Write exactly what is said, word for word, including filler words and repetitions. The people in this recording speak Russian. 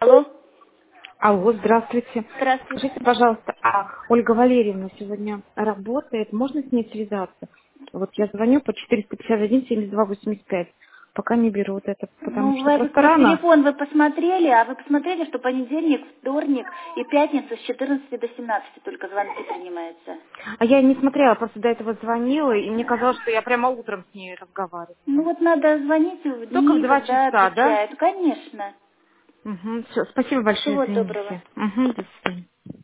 Алло. Алло, здравствуйте. Здравствуйте. Скажите, пожалуйста, а Ольга Валерьевна сегодня работает? Можно с ней связаться? Вот я звоню по четыреста пятьдесят один семьдесят два восемьдесят пять. Пока не берут это, потому Ну, что вы, просто вот рано. телефон вы посмотрели, а вы посмотрели, что понедельник, вторник и пятница с четырнадцати до семнадцати только звонки принимаются. А я не смотрела, просто до этого звонила, и мне казалось, что я прямо утром с ней Ну разговаривала. вот надо звонить в Только в дни, два когда часа, да? отвечают. Конечно. Угу, все, спасибо большое, Всего доброго. извините. Угу, до свидания.